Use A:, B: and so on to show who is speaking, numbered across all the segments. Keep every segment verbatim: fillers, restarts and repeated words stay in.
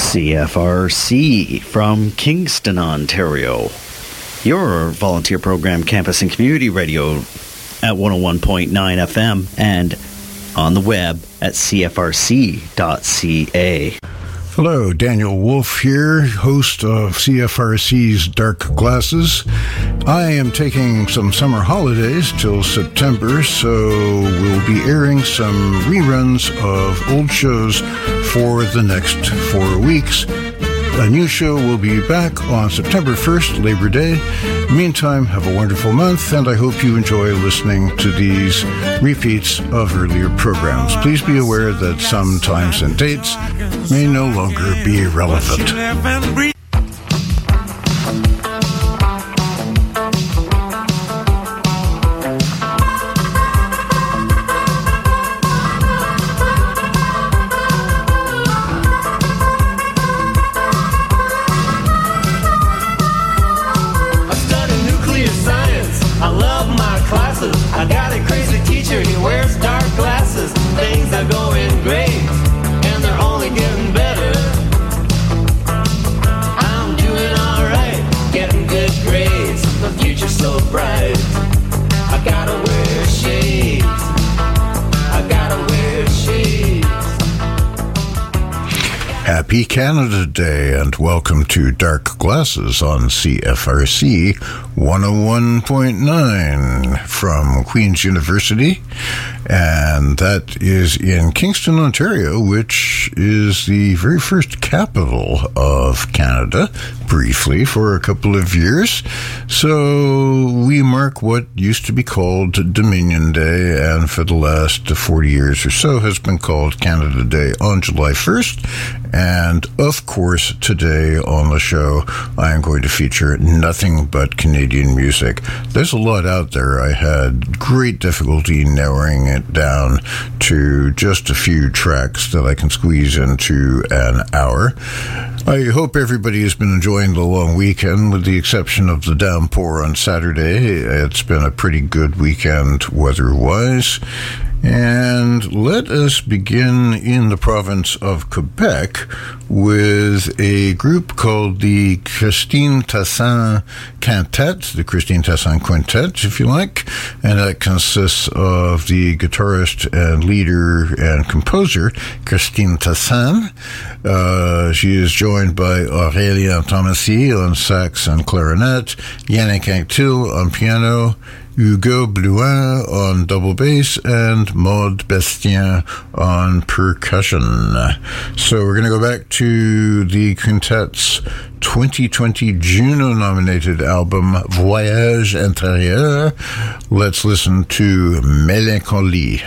A: C F R C from Kingston, Ontario. Your volunteer program, campus and community radio at one oh one point nine F M and on the web at c f r c dot c a.
B: Hello, Daniel Wolf here, host of C F R C's Dark Glasses. I am taking some summer holidays till September, so we'll be airing some reruns of old shows for the next four weeks. A new show will be back on September first, Labor Day. Meantime, have a wonderful month, and I hope you enjoy listening to these repeats of earlier programs. Please be aware that some times and dates may no longer be relevant.
C: I got a crazy teacher, he wears dark glasses. Things are going great, and they're only getting better. I'm doing alright, getting good grades. The future's so bright. I gotta wear shades. I gotta wear shades.
B: Happy Canada Day, and welcome to Dark Glasses on C F R C one oh one point nine from Queen's University, and that is in Kingston, Ontario, which is the very first capital of Canada, briefly, for a couple of years. So we mark what used to be called Dominion Day, and for the last forty years or so has been called Canada Day on July first. And, of course, today on the show, I am going to feature nothing but Canadian music. There's a lot out there. I had great difficulty narrowing it down to just a few tracks that I can squeeze into an hour. I hope everybody has been enjoying the long weekend, with the exception of the downpour on Saturday. It's been a pretty good weekend weather-wise. And let us begin in the province of Quebec with a group called the Christine Tassin Quintet, the Christine Tassin Quintet, if you like, and that consists of the guitarist and leader and composer, Christine Tassin. Uh, she is joined by Aurélien Thomasy on sax and clarinet, Yannick Anctil on piano, Hugo Blouin on double bass, and Maud Bastien on percussion. So we're going to go back to the quintet's twenty twenty Juno-nominated album, Voyage Intérieur. Let's listen to Mélancolie.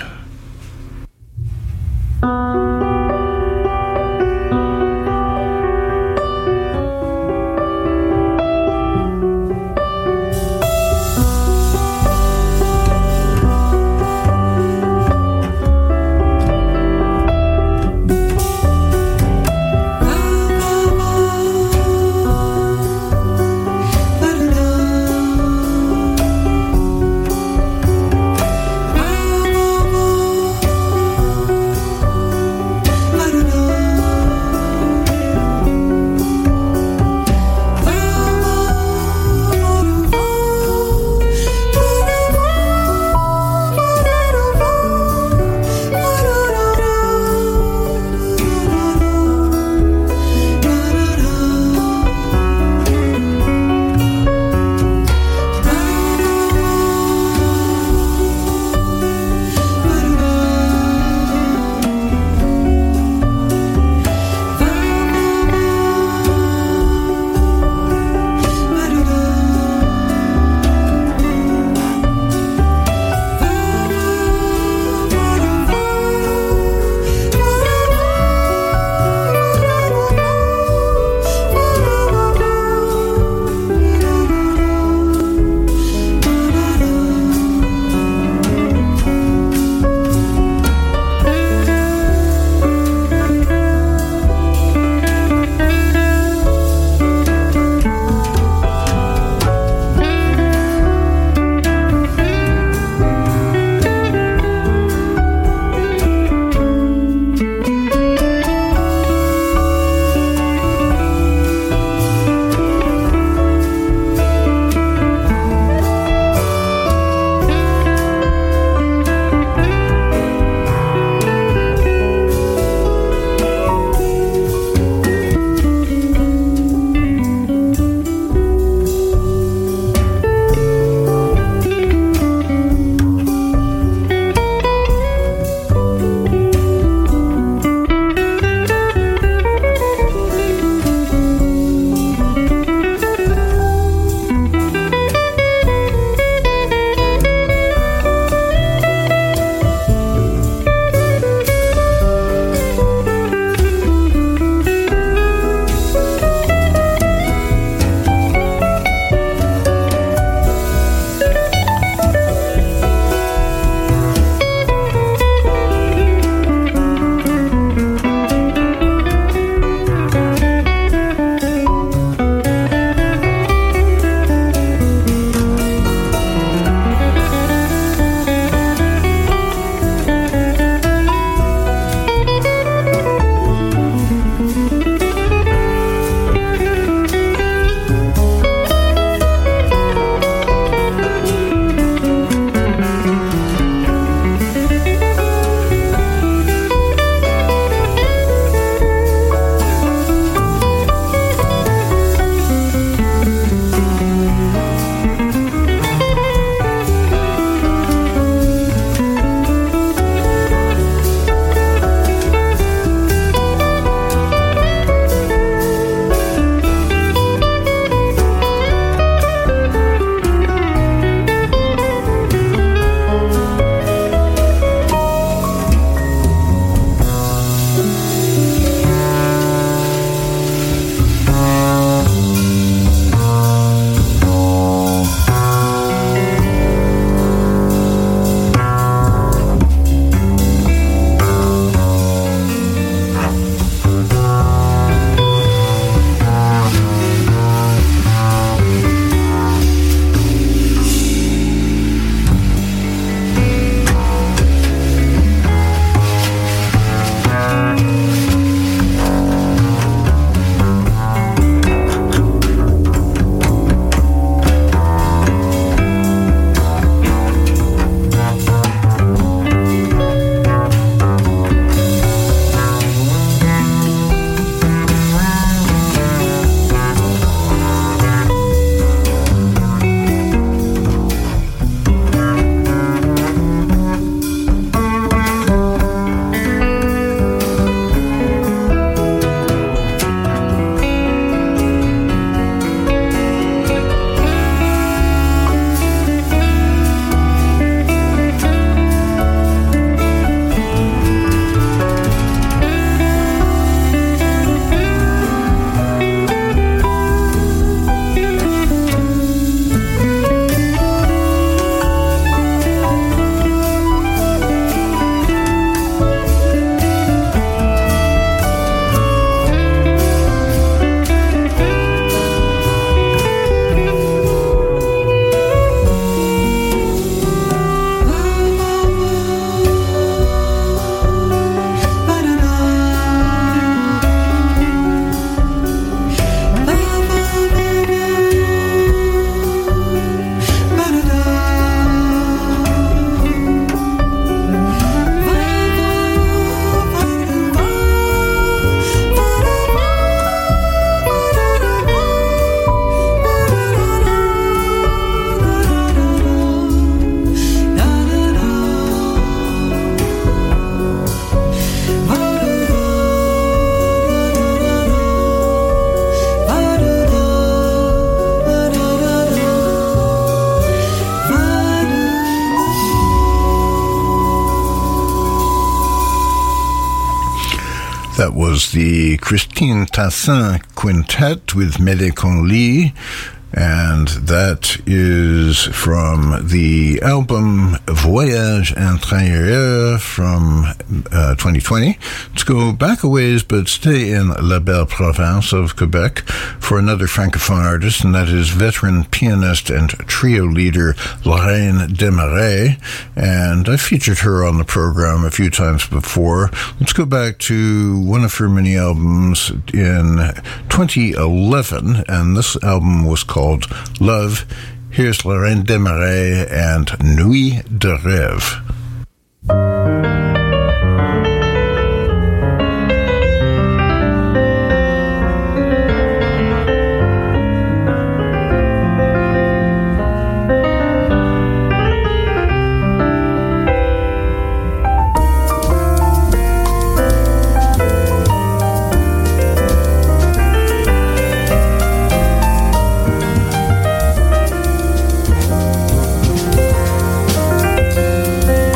B: was the Christine Tassin Quintet with Mele Con Lee, and that is from the album Voyage Intérieur from uh, twenty twenty. Let's go back a ways, but stay in La Belle Province of Quebec for another francophone artist, and that is veteran pianist and trio leader Lorraine Desmarais, and I featured her on the program a few times before. Let's go back to one of her mini albums in twenty eleven, and this album was called called Love. Here's Lorraine Desmarais and Nuit de Rêve.
D: Thank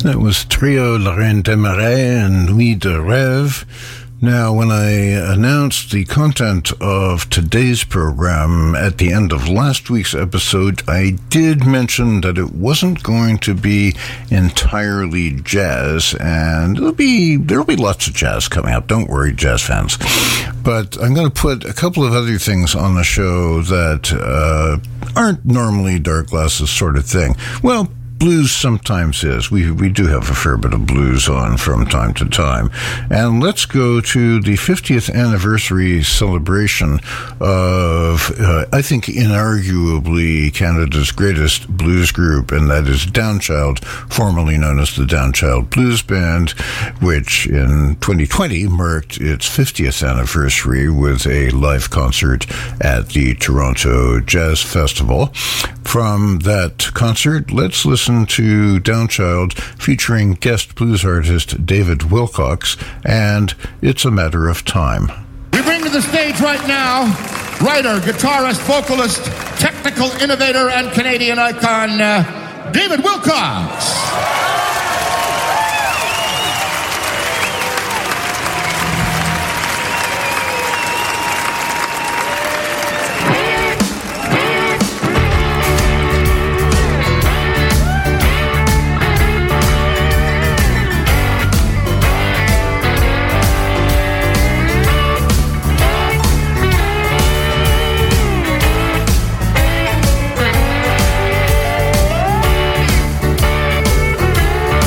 B: That was Trio La Reine des Marais and Nuit de Rêve. Now, when I announced the content of today's program at the end of last week's episode, I did mention that it wasn't going to be entirely jazz, and it'll be there'll be lots of jazz coming up. Don't worry, jazz fans. But I'm going to put a couple of other things on the show that uh, aren't normally Dark Glasses sort of thing. Well, blues sometimes is. We we do have a fair bit of blues on from time to time. And let's go to the fiftieth anniversary celebration of, uh, I think, inarguably Canada's greatest blues group, and that is Downchild, formerly known as the Downchild Blues Band, which in twenty twenty marked its fiftieth anniversary with a live concert at the Toronto Jazz Festival. From that concert, let's listen to Downchild featuring guest blues artist David Wilcox and It's a Matter of Time.
D: We bring to the stage right now writer, guitarist, vocalist, technical innovator, and Canadian icon, uh, David Wilcox.
E: Thank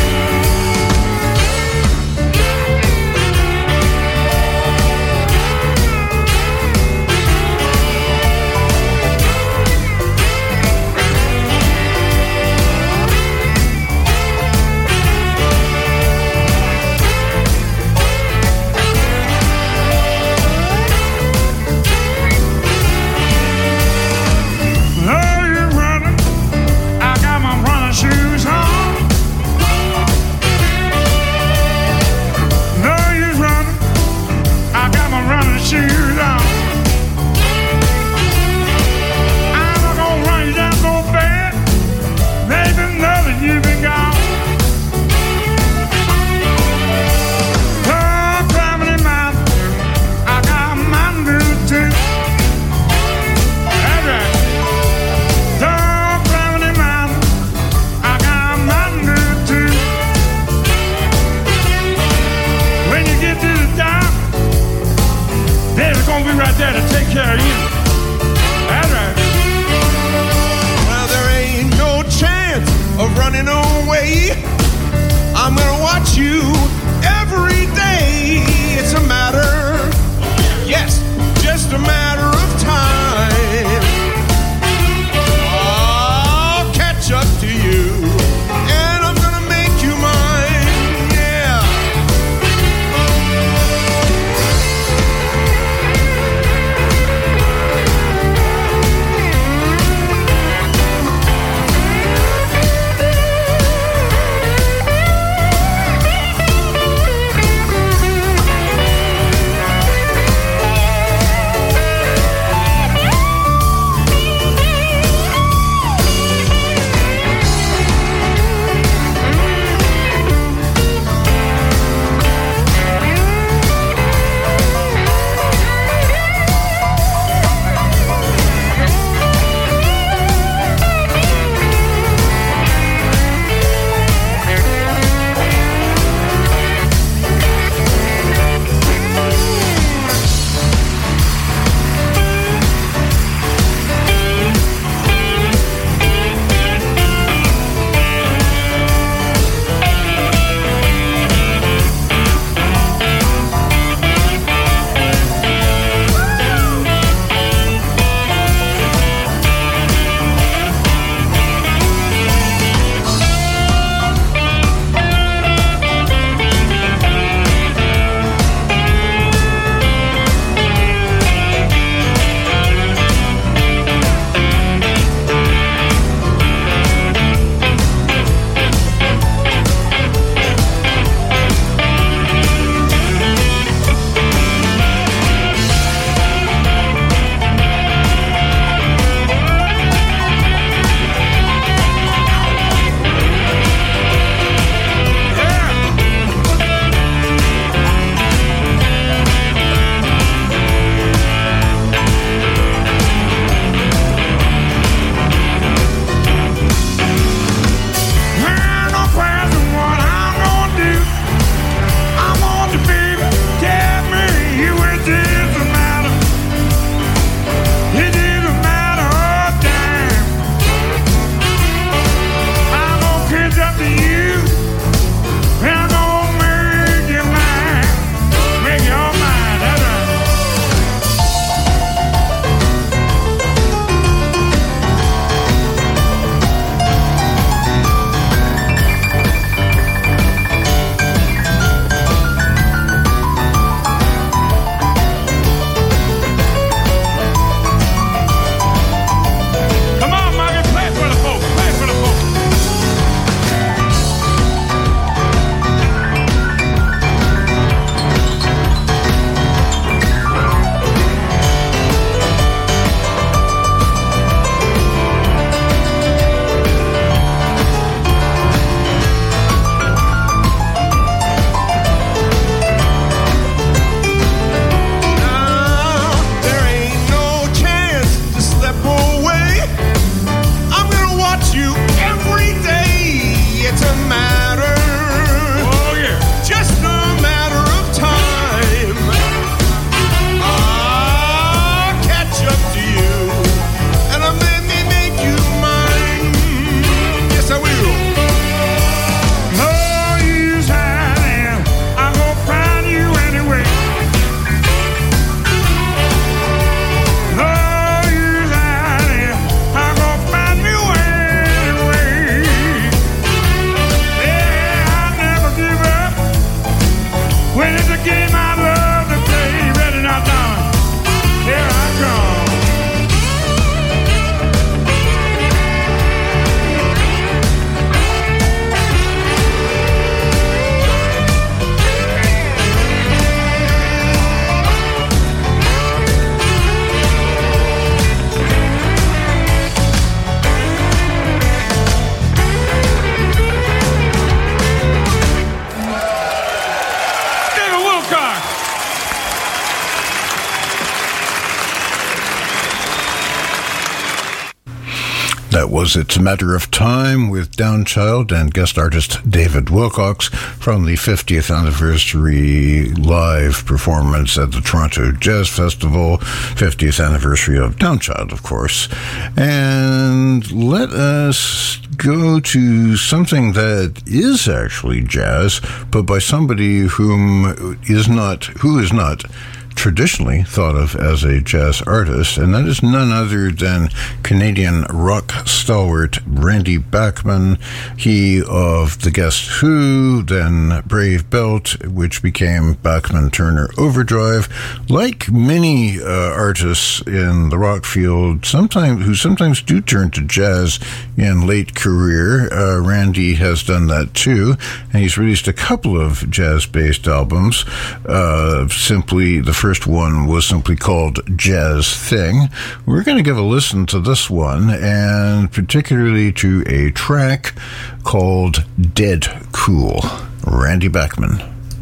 B: That was It's a Matter of Time with Downchild and guest artist David Wilcox from the fiftieth anniversary live performance at the Toronto Jazz Festival, fiftieth anniversary of Downchild, of course. And let us go to something that is actually jazz, but by somebody whom is not, who is not traditionally thought of as a jazz artist, and that is none other than Canadian rock stalwart Randy Bachman. He of the Guess Who, then Brave Belt, which became Bachman Turner Overdrive. Like many uh, artists in the rock field, sometimes who sometimes do turn to jazz in late career, uh, Randy has done that too, and he's released a couple of jazz-based albums. Uh, simply the first one was simply called Jazz Thing. We're going to give a listen to this one, and particularly to a track called Dead Cool. Randy Bachman.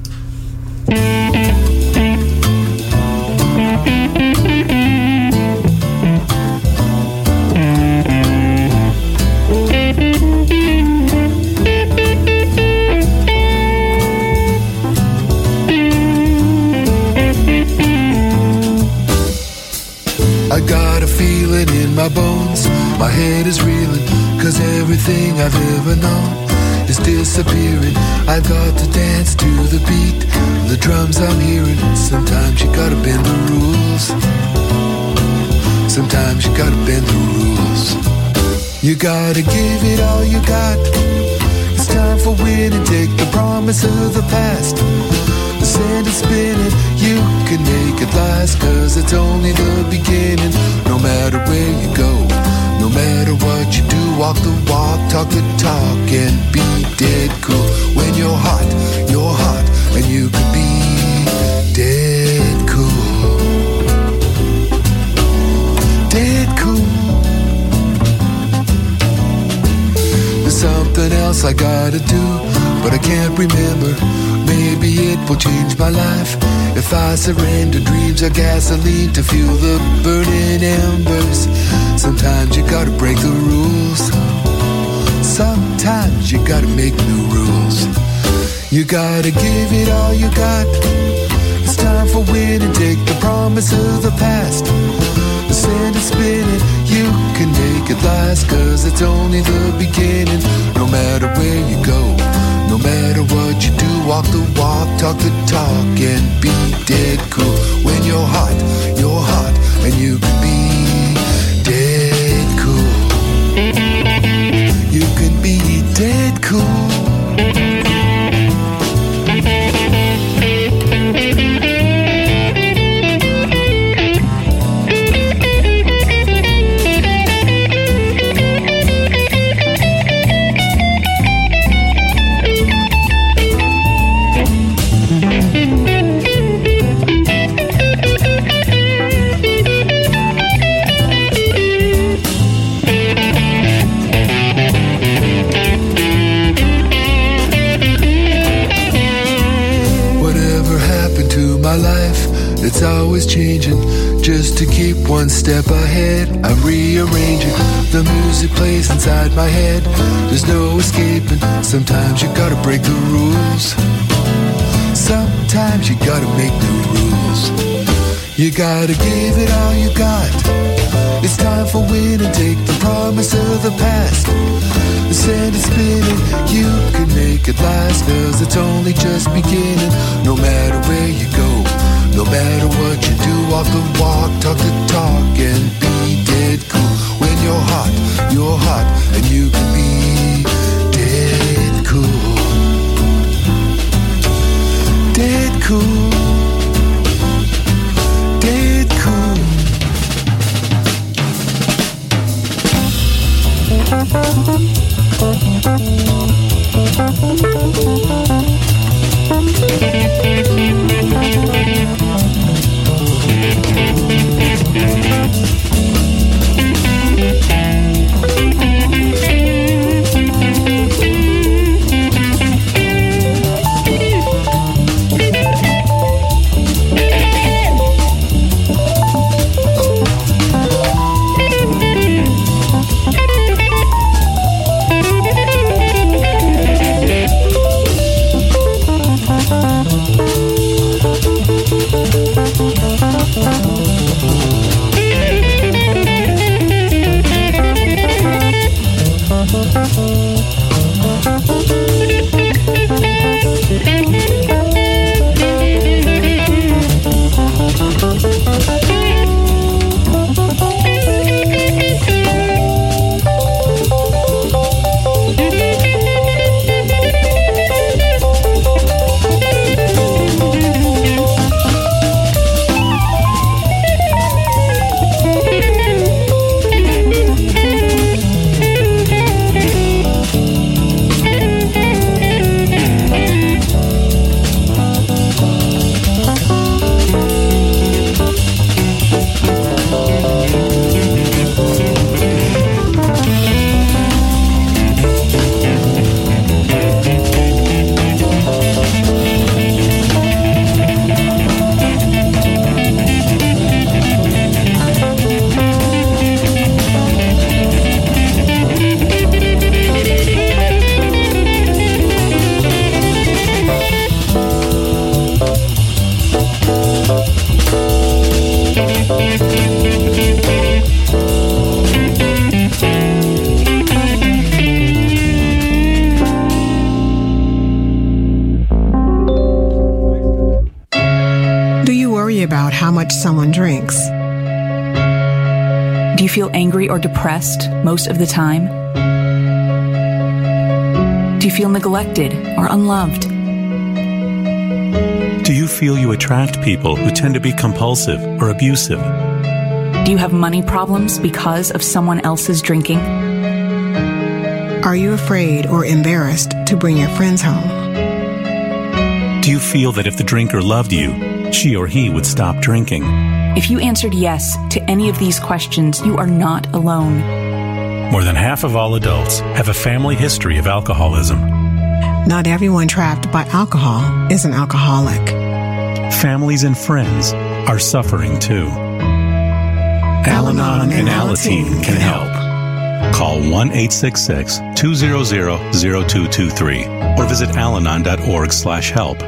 E: I got a feeling in my bones, my head is reeling, cause everything I've ever known is disappearing. I've got to dance to the beat, the drums I'm hearing. Sometimes you gotta bend the rules, sometimes you gotta bend the rules. You gotta give it all you got, it's time for winning, take the promise of the past, send it spinning, you can make it last, cause it's only the beginning. No matter where you go, no matter what you do, walk the walk, talk the talk, and be dead cool. When you're hot, you're hot, and you can be dead cool. Dead cool. There's something else I gotta do, but I can't remember. Maybe it will change my life if I surrender dreams or gasoline to fuel the burning embers. Sometimes you gotta break the rules, sometimes you gotta make new rules. You gotta give it all you got, it's time for winning, take the promise of the past, send it spinning, you can make it last, cause it's only the beginning. No matter where you go, no matter what you do, walk the walk, talk the talk, and be dead cool. When you're hot, you're hot, and you can be dead cool. You can be dead cool. My life, it's always changing. Just to keep one step ahead, I'm rearranging. The music plays inside my head, there's no escaping. Sometimes you gotta break the rules, sometimes you gotta make new rules. You gotta give it all you got, it's time for winning, take the promise of the past, send it spinning, you can make it last, cause it's only just beginning. No matter where you go, no matter what you do, walk the walk, talk the talk, and be dead cool. When you're hot, you're hot, and you can be dead cool. Dead cool. Dead cool.
F: Thank you. someone drinks.
G: Do you feel angry or depressed most of the time? Do you feel neglected or unloved?
H: Do you feel you attract people who tend to be compulsive or abusive?
G: Do you have money problems because of someone else's drinking?
F: Are you afraid or embarrassed to bring your friends home?
H: Do you feel that if the drinker loved you, she or he would stop drinking?
G: If you answered yes to any of these questions, you are not alone.
H: More than half of all adults have a family history of alcoholism.
F: Not everyone trapped by alcohol is an alcoholic.
H: Families and friends are suffering too. Al-Anon and Alateen can help. Call one eight six six, two zero zero, zero two two three or visit alanon dot org slash help.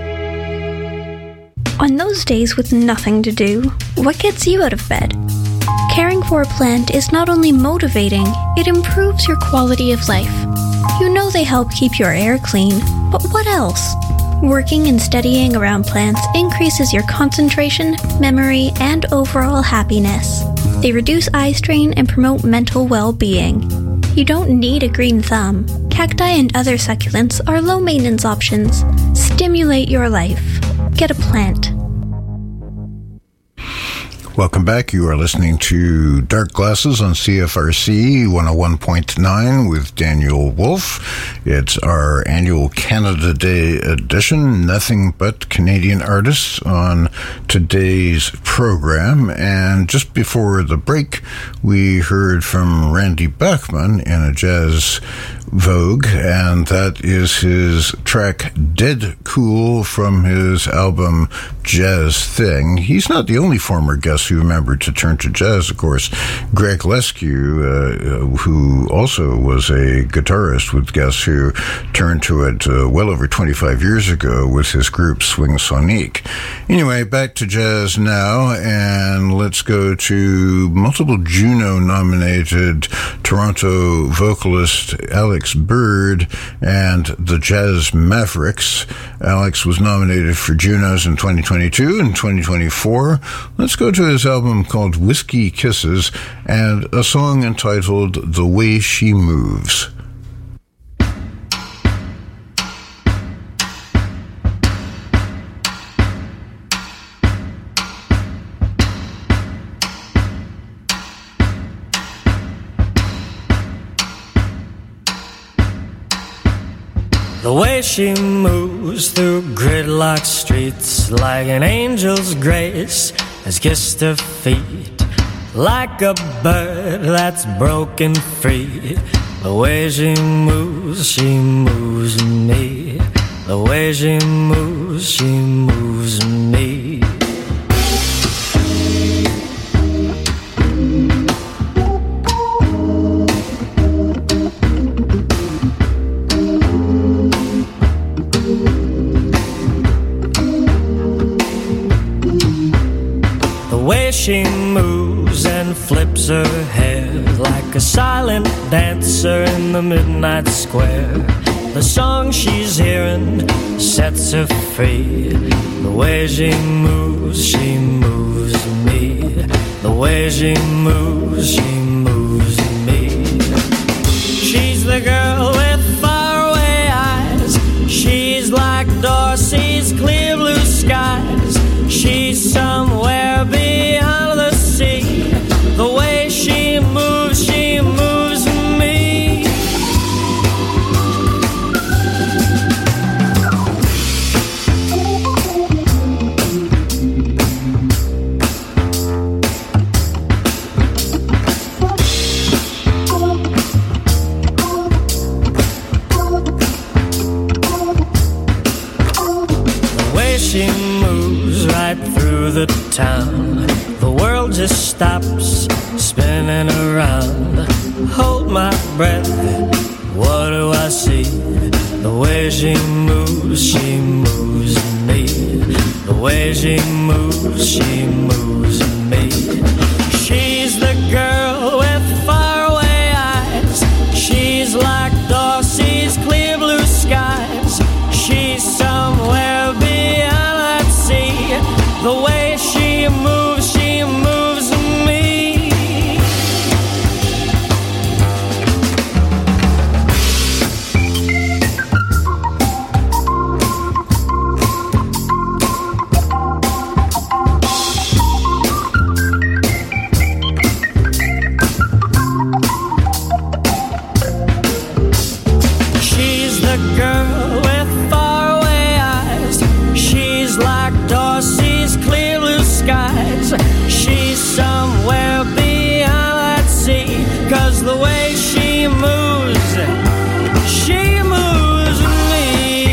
I: On those days with nothing to do, what gets you out of bed? Caring for a plant is not only motivating, it improves your quality of life. You know they help keep your air clean, but what else? Working and studying around plants increases your concentration, memory, and overall happiness. They reduce eye strain and promote mental well-being. You don't need a green thumb. Cacti and other succulents are low-maintenance options. Stimulate your life. Get a plant.
B: Welcome back. You are listening to Dark Glasses on C F R C one oh one point nine with Daniel Wolf. It's our annual Canada Day edition. Nothing but Canadian artists on today's program. And just before the break, we heard from Randy Bachman in a jazz vogue, and that is his track Dead Cool from his album Jazz Thing. He's not the only former guest who remembered to turn to jazz, of course. Greg Lescue, uh, who also was a guitarist with Guess Who, turned to it uh, well over twenty-five years ago with his group Swing Sonique. Anyway, back to jazz now, and let's go to multiple Juno-nominated Toronto vocalist Alex Bird and the Jazz Mavericks. Alex was nominated for Junos in twenty twenty-two and twenty twenty-four. Let's go to his album called Whiskey Kisses and a song entitled The Way She Moves.
J: The way she moves through gridlock streets like an angel's grace has kissed her feet, like a bird that's broken free. The way she moves, she moves me. The way she moves, she moves me. She moves and flips her hair like a silent dancer in the midnight square. The song she's hearing sets her free. The way she moves, she moves me. The way she moves, she moves me. She's the girl with faraway eyes. She's like Dorsey's clear blue skies. She's somewhere beyond the sea. The way she moves, she moves me. The way she moves right through the town, the world just stops spinning around. Hold my breath, what do I see? The way she moves, she moves me. The way she moves, she moves me. She's the girl with faraway eyes. She's like Dorsey's clear blue skies. She's somewhere beyond that sea. The way she moves, she It's the way she moves, she moves me.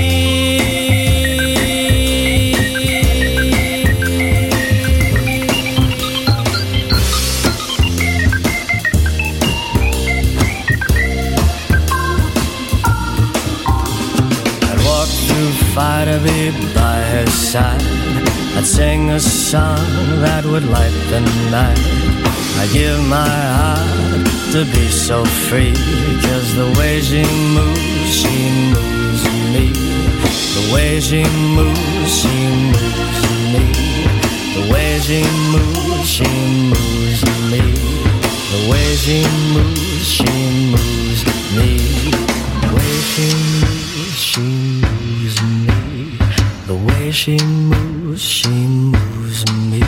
J: I'd walk through fire to be by her side. I'd sing a song that would light the night. I'd give my heart to be so free, 'cause the way she moves, she moves me. The way she moves, she moves me. The way she moves, she moves me. The way she moves, she moves me. The way she moves, she moves me. The way she moves, she moves me.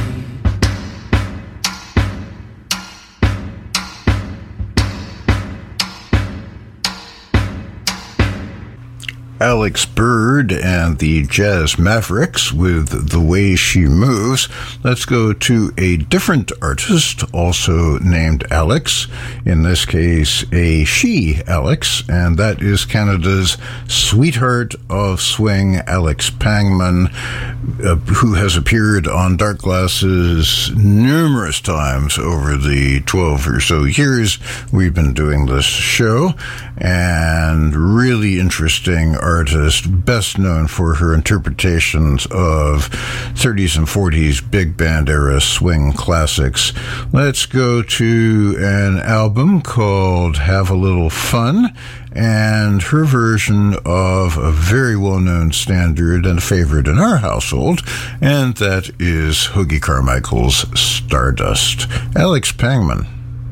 B: Alex Bird and the Jazz Mavericks with The Way She Moves. Let's go to a different artist, also named Alex. In this case, a she, Alex, and that is Canada's sweetheart of swing, Alex Pangman, uh, who has appeared on Dark Glasses numerous times over the twelve or so years we've been doing this show, and really interesting artist, best known for her interpretations of thirties and forties big band era swing classics. Let's go to an album called Have a Little Fun, and her version of a very well-known standard and a favorite in our household, and that is Hoagy Carmichael's Stardust. Alex Pangman.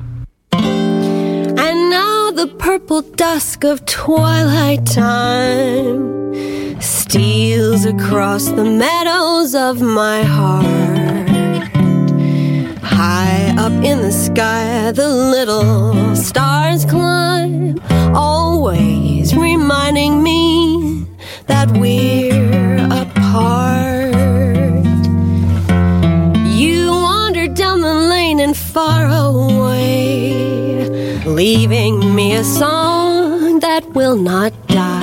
K: And now the purple dusk of twilight time steals across the meadows of my heart. High up in the sky, the little stars climb, always reminding me that we're apart. You wandered down the lane and far away, leaving me a song that will not die.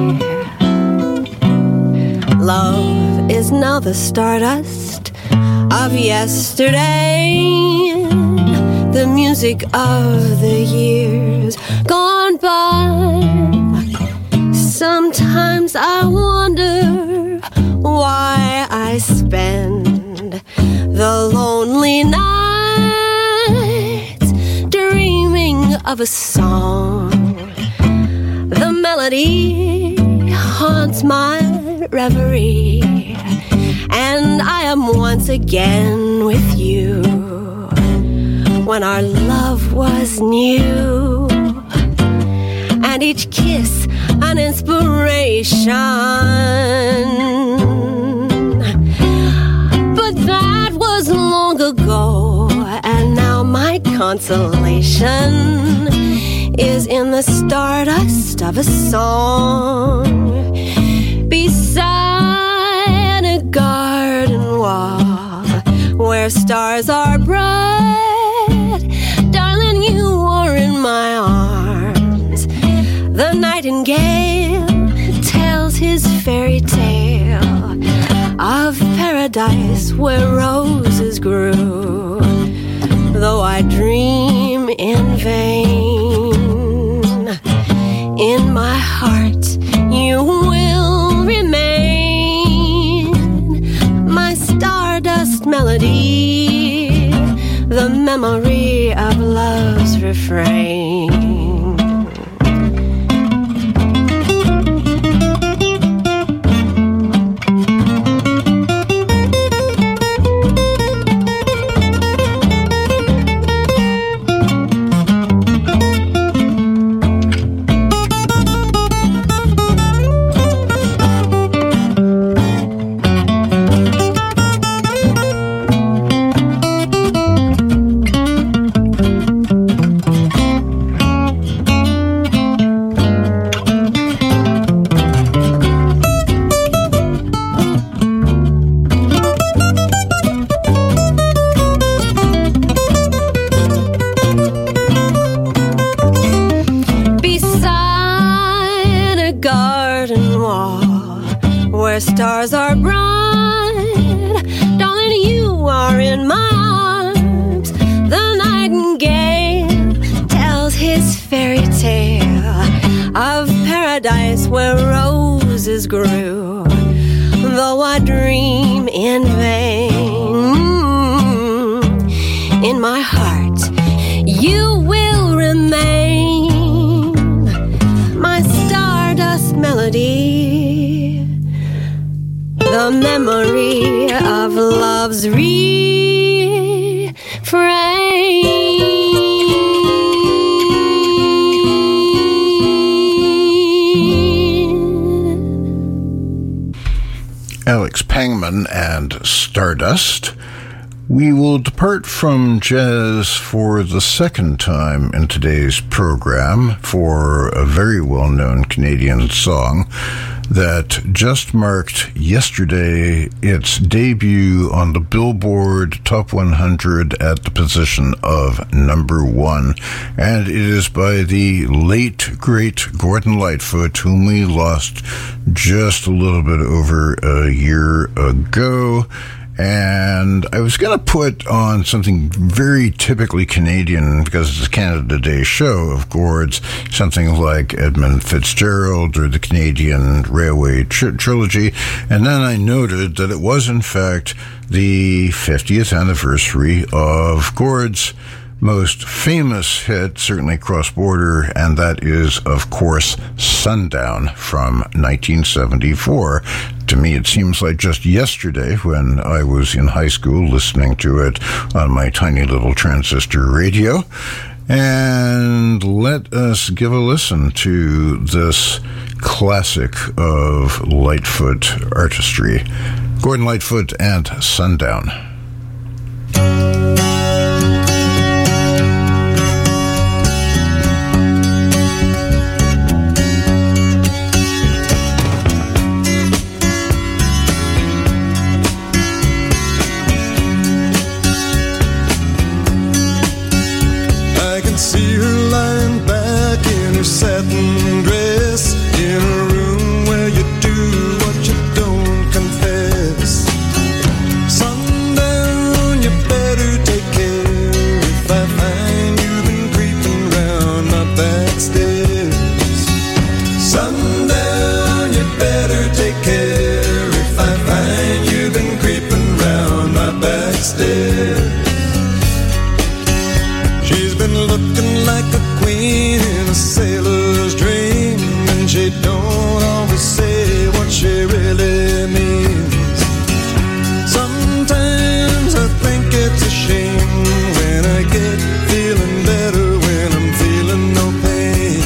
K: Love is now the stardust of yesterday, the music of the years gone by. Sometimes I wonder why I spend the lonely nights dreaming of a song. The melody haunts my reverie, and I am once again with you when our love was new, and each kiss an inspiration. But that was long ago, and now my consolation is in the stardust of a song beside a garden wall where stars are bright. Darling, you are in my arms. The nightingale tells his fairy tale of paradise where roses grew, though I dream in vain. In my heart you will remain, my stardust melody, the memory of love's refrain. paradise where roses grew. Though I dream in vain, in my heart you will remain, my stardust melody, the memory of love's refrain.
B: Alex Pangman and Stardust. We will depart from jazz for the second time in today's program for a very well-known Canadian song that just marked yesterday its debut on the Billboard Top one hundred at the position of number one. And it is by the late, great Gordon Lightfoot, whom we lost just a little bit over a year ago. And I was going to put on something very typically Canadian, because it's a Canada Day show, of course, something like Edmund Fitzgerald or the Canadian Railway tri- Trilogy. And then I noted that it was, in fact, the fiftieth anniversary of Gord's most famous hit, certainly cross-border, and that is, of course, Sundown from nineteen seventy-four. To me, it seems like just yesterday when I was in high school listening to it on my tiny little transistor radio. And let us give a listen to this classic of Lightfoot artistry. Gordon Lightfoot and Sundown.
L: Satin dress in a room where you do what you don't confess. Sundown, you better take care if I find you've been creeping round my back stairs. Sundown, you better take care if I find you've been creeping round my back stairs. She's been looking like a queen in a sailor's dream, and she don't always say what she really means. Sometimes I think it's a shame when I get feeling better when I'm feeling no pain.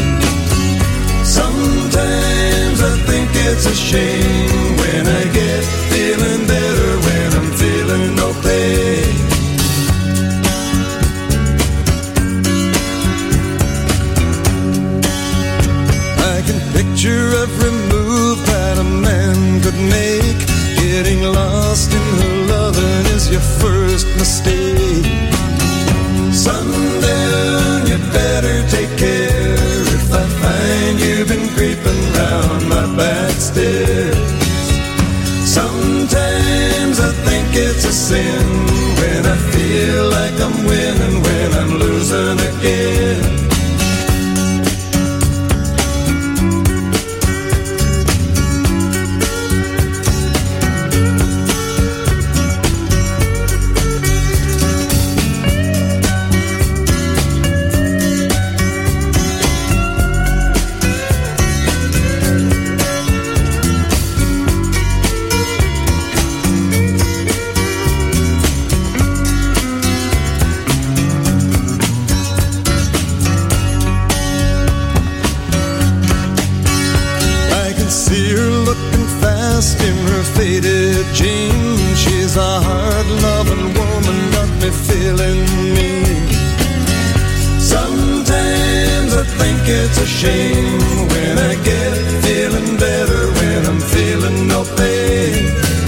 L: Sometimes I think it's a shame when I get feeling better when I'm feeling no pain. Picture every move that a man could make. Getting lost in her loving is your first mistake. Sundown, you better take care if I find you've been creeping round my back stairs. Sometimes I think it's a sin when I feel like I'm winning when I'm losing again. In her faded jeans, she's a hard-loving woman, got me feeling mean. Sometimes I think it's a shame when I get feeling better when I'm feeling no pain.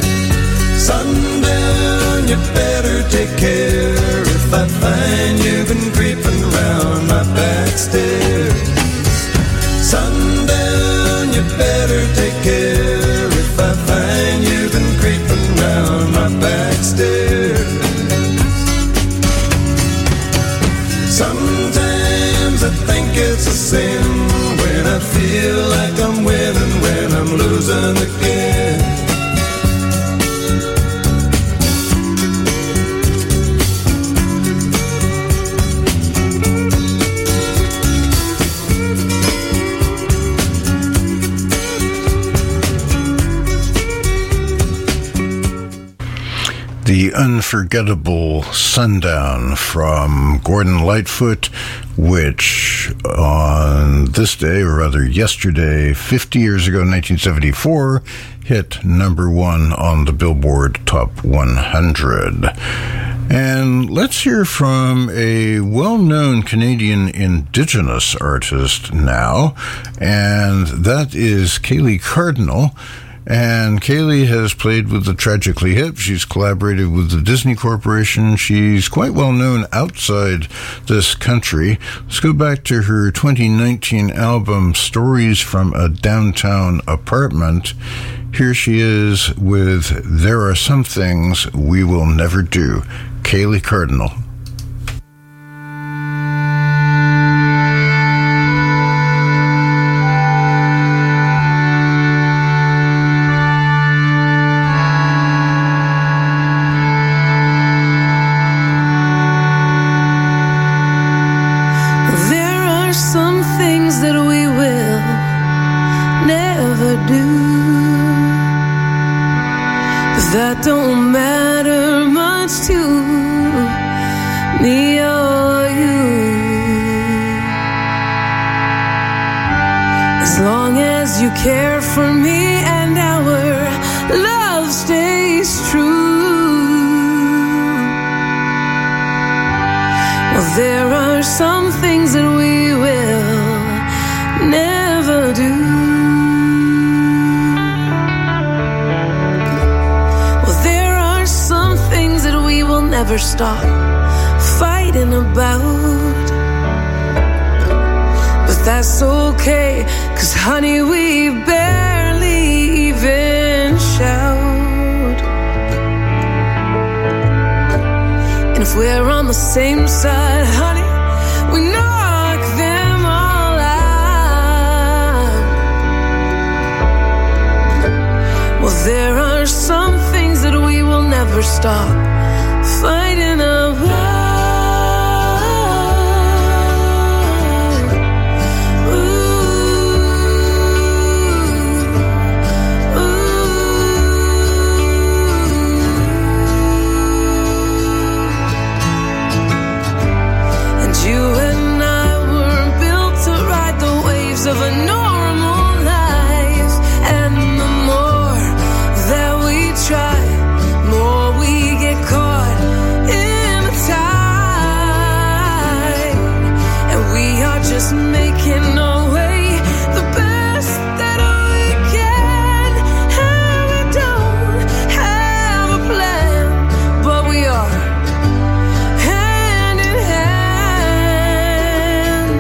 L: Sundown, you better take care if I find you've been creeping round my back stairs. Sundown, you better take care if I find you've been creeping round my back stairs. Sometimes I think it's a sin when I feel like I'm losing again.
B: The unforgettable Sundown from Gordon Lightfoot, which on this day, or rather yesterday, fifty years ago, nineteen seventy-four, hit number one on the Billboard Top one hundred. And let's hear from a well-known Canadian Indigenous artist now, and that is Kaylee Cardinal. And Kaylee has played with the Tragically Hip. She's collaborated with the Disney Corporation. She's quite well known outside this country. Let's go back to her twenty nineteen album, Stories from a Downtown Apartment. Here she is with There Are Some Things We Will Never Do. Kaylee Cardinal.
M: Don't matter much to me or you, as long as you care for me and our love stays true. Well, there are some things that we will never do. Never stop fighting about, but that's okay, 'cause honey, we barely even shout. And if we're on the same side, honey, we knock them all out. Well, there are some things that we will never stop fighting about. Ooh, ooh. And you and I were built to ride the waves of a normal life, and the more that we try, more we get caught just making our way the best that we can. And we don't have a plan, but we are hand in hand.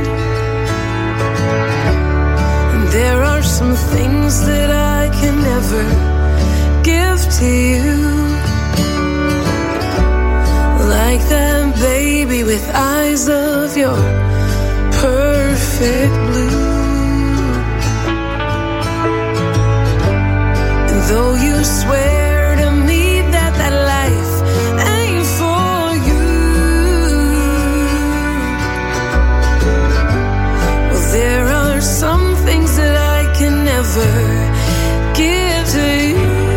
M: And there are some things that I can never give to you, like that baby with eyes of your perfect blue. And though you swear to me that that life ain't for you, well, there are some things that I can never give to you.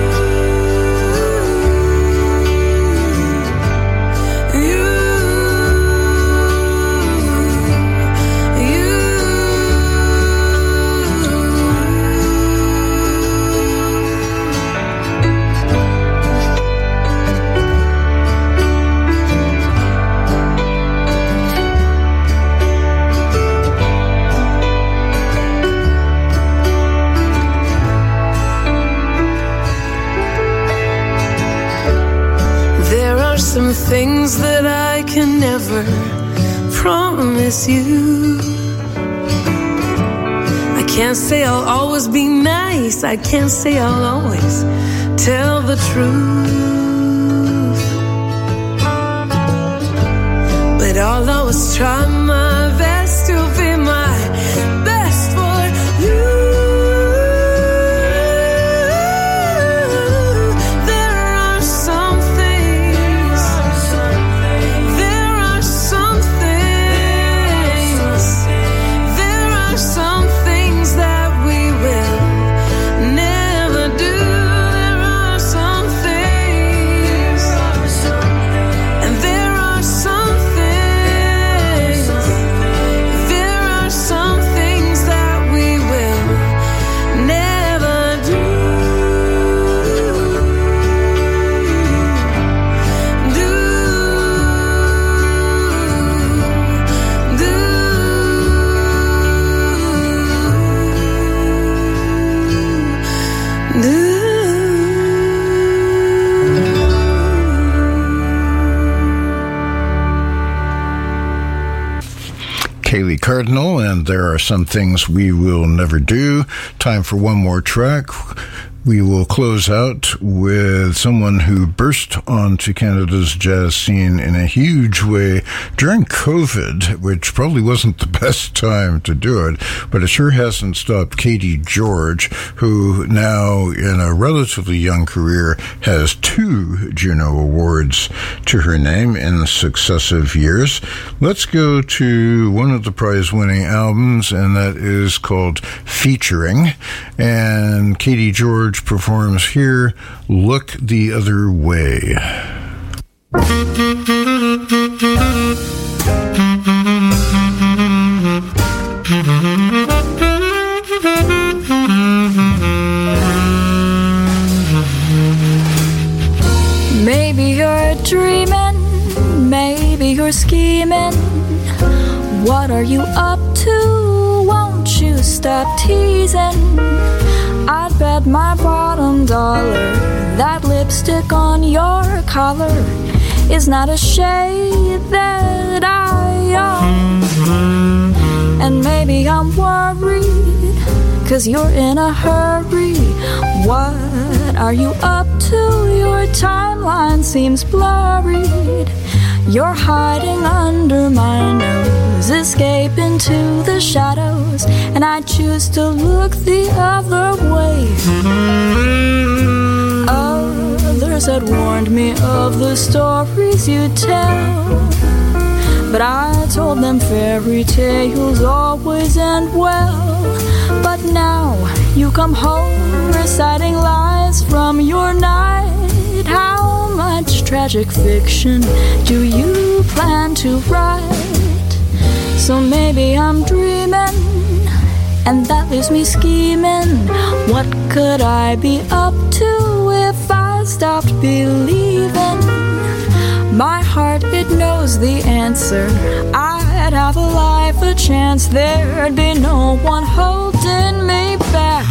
M: Some things that I can never promise you. I can't say I'll always be nice, I can't say I'll always tell the truth, but I'll always try my best to be my best for you.
B: Dolly Cardinal, and There Are Some Things We Will Never Do. Time for one more track. We will close out with someone who burst onto Canada's jazz scene in a huge way during COVID, which probably wasn't the best time to do it, but it sure hasn't stopped Katie George, who now, in a relatively young career, has two Juno Awards to her name in successive years. Let's go to one of the prize-winning albums, and that is called Featuring, and Katie George performs here, Look the Other Way.
N: Maybe you're dreaming, maybe you're scheming. What are you up to? Won't you stop teasing? I'd bet my bottom dollar that lipstick on your collar is not a shade that I own. And maybe I'm worried, cause you're in a hurry. What are you up to? Your timeline seems blurred. You're hiding under my nose, escape into the shadows, and I choose to look the other way. Others had warned me of the stories you tell, but I told them fairy tales always end well. But now you come home reciting lies from your night. How much tragic fiction do you plan to write? So maybe I'm dreaming, and that leaves me scheming. What could I be up to if I stopped believing? My heart, it knows the answer. I'd have a life, a chance. There'd be no one holding me back.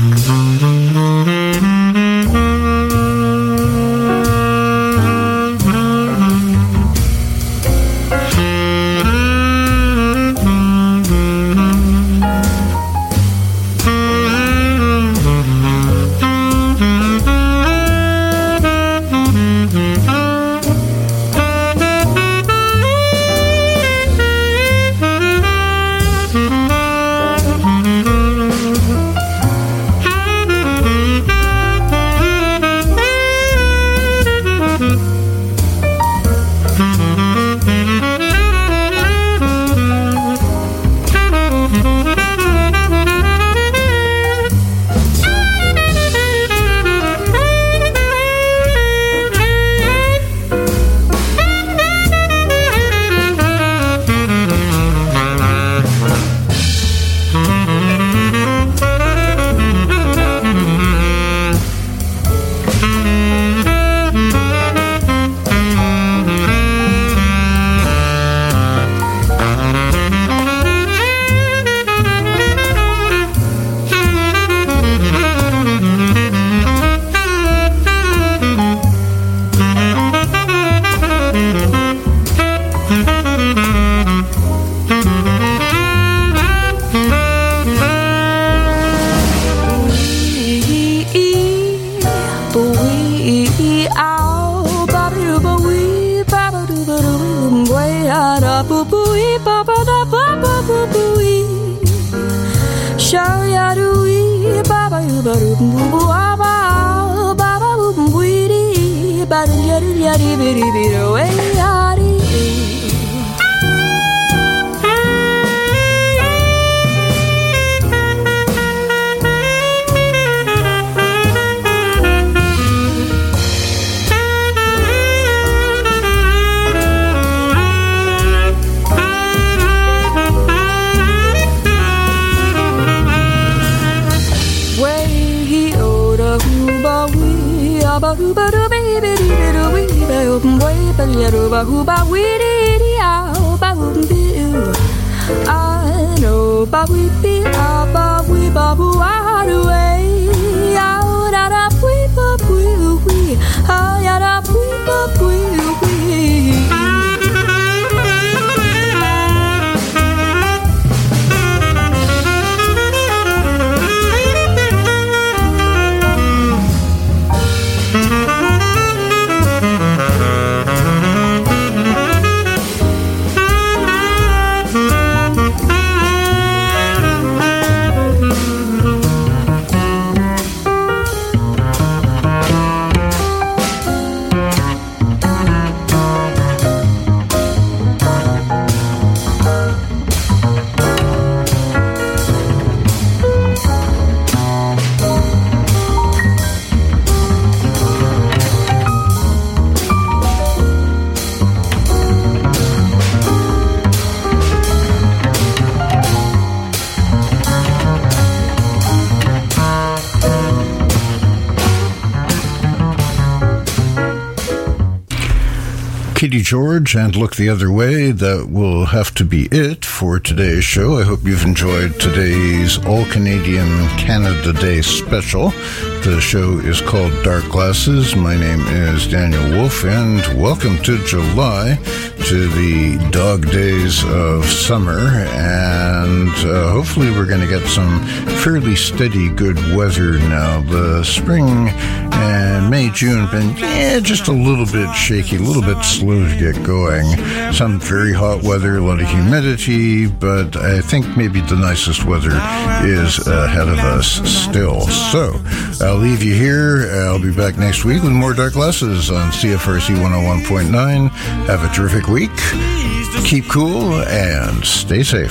B: Katie George and Look the Other Way. That will have to be it for today's show. I hope you've enjoyed today's All-Canadian Canada Day special. The show is called Dark Glasses. My name is Daniel Wolf, and welcome to July, to the dog days of summer, and uh, hopefully we're going to get some fairly steady good weather now. The spring and May, June been yeah, just a little bit shaky, a little bit slow to get going. Some very hot weather, a lot of humidity, but I think maybe the nicest weather is ahead of us still. So I'll leave you here. I'll be back next week with more Dark Glasses on C F R C one oh one point nine. Have a terrific week. Keep cool and stay safe.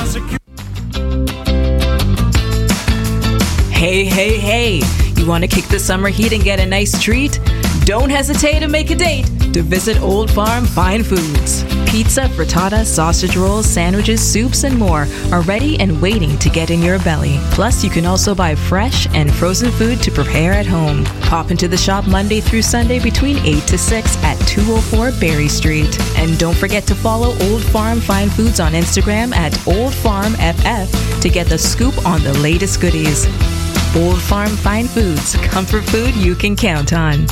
O: Hey, hey, hey. You want to kick the summer heat and get a nice treat? Don't hesitate to make a date to visit Old Farm Fine Foods. Pizza, frittata, sausage rolls, sandwiches, soups, and more are ready and waiting to get in your belly. Plus, you can also buy fresh and frozen food to prepare at home. Pop into the shop Monday through Sunday between eight to six at two oh four Berry Street. And don't forget to follow Old Farm Fine Foods on Instagram at Old Farm F F to get the scoop on the latest goodies. Old Farm Fine Foods, comfort food you can count on.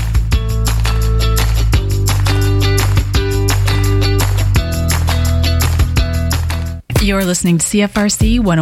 P: You're listening to C F R C one oh one.